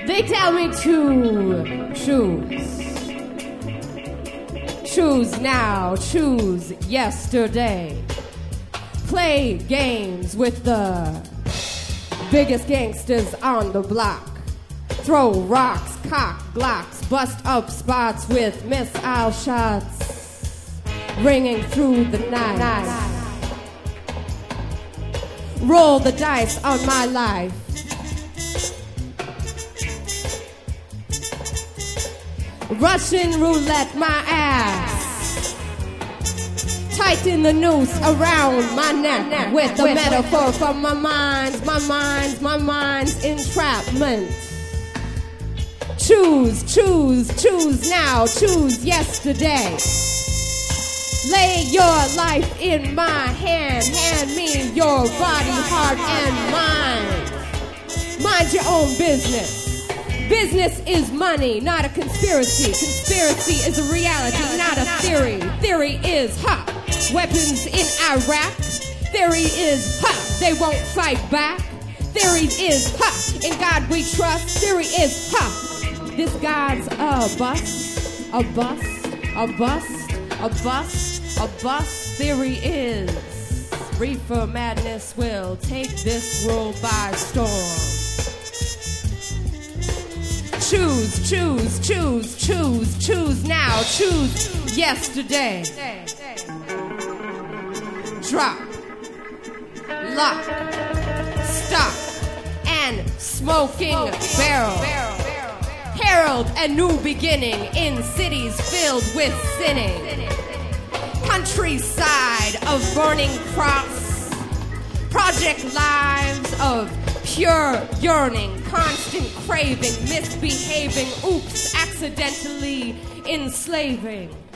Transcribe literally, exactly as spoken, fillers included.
They tell me to choose. Choose now, choose yesterday. Play games with the biggest gangsters on the block. Throw rocks, cock glocks, bust up spots with missile shots ringing through the night. Roll the dice on my life. Russian roulette my ass. Tighten the noose around my neck with the metaphor from my mind's, my mind's, my mind's entrapment. Choose, choose, choose now, choose yesterday. Lay your life in my hand, hand me your body, heart, and mind. Mind your own business. Business is money, not a conspiracy. Conspiracy is a reality, not a theory. Theory is, ha, weapons in Iraq. Theory is, ha, they won't fight back. Theory is, ha, in God we trust. Theory is, ha, this God's a bust, a bust, a bust, a bust, a bust. Theory is, reefer madness will take this world by storm. Choose, choose, choose, choose, choose now, choose yesterday. Drop, lock, stock, and smoking barrel. Herald a new beginning in cities filled with sinning. Countryside of burning crops. Project lives of pure yearning, constant craving, misbehaving, oops, accidentally enslaving.